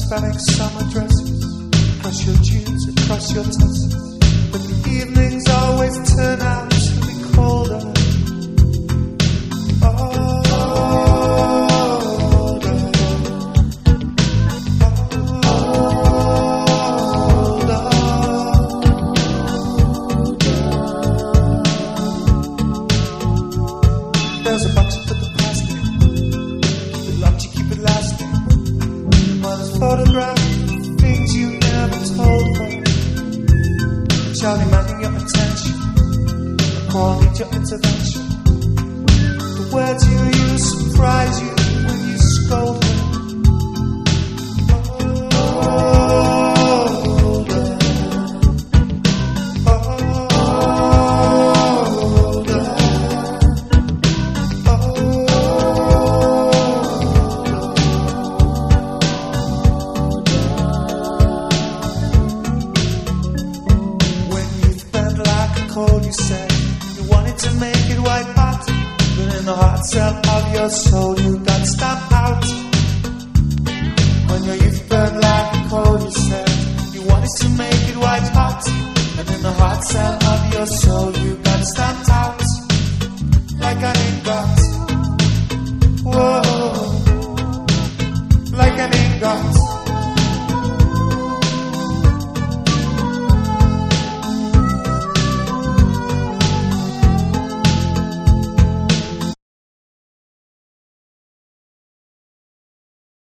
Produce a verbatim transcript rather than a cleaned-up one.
Hispanic summer dresses, across your jeans, across your tussles. But the evenings always turn out to be colder. Oh. There's a box to put the past in. Keep it locked, you keep it lasting. One is photographed, things you never told her. Child demanding your attention. The call needs your intervention. The words you use surprise you.